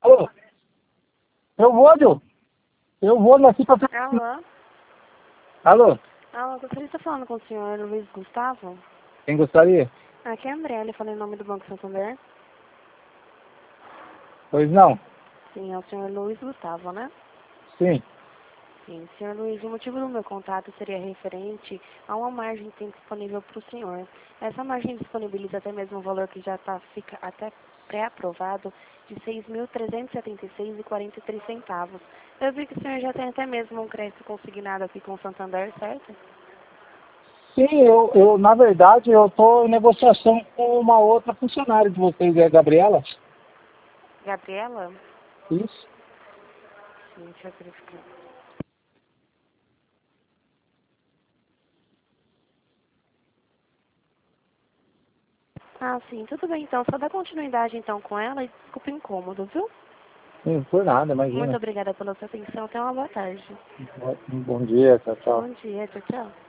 Alô? Eu vou, Joe. Eu vou daqui pra... Alô? Alô? Alô, gostaria de estar falando com o senhor Luiz Gustavo? Quem gostaria? Aqui é a André, ele fala em nome do Banco Santander. Pois não? Sim, é o senhor Luiz Gustavo, né? Sim. Sim, senhor Luiz, o motivo do meu contato seria referente a uma margem que tem disponível para o senhor. Essa margem disponibiliza até mesmo um valor que já fica até pré-aprovado de R$ 6.376,43. Eu vi que o senhor já tem até mesmo um crédito consignado aqui com o Santander, certo? Sim, na verdade, eu tô em negociação com uma outra funcionária de vocês, é a Gabriela? Gabriela? Isso. Sim, deixa eu verificar. Ah, sim, tudo bem então. Só dá continuidade então com ela e desculpa o incômodo, viu? Sim, por nada, Muito imagina. obrigada pela sua atenção. Tenha uma boa tarde. Bom dia, tchau, tchau. Bom dia, tchau, tchau.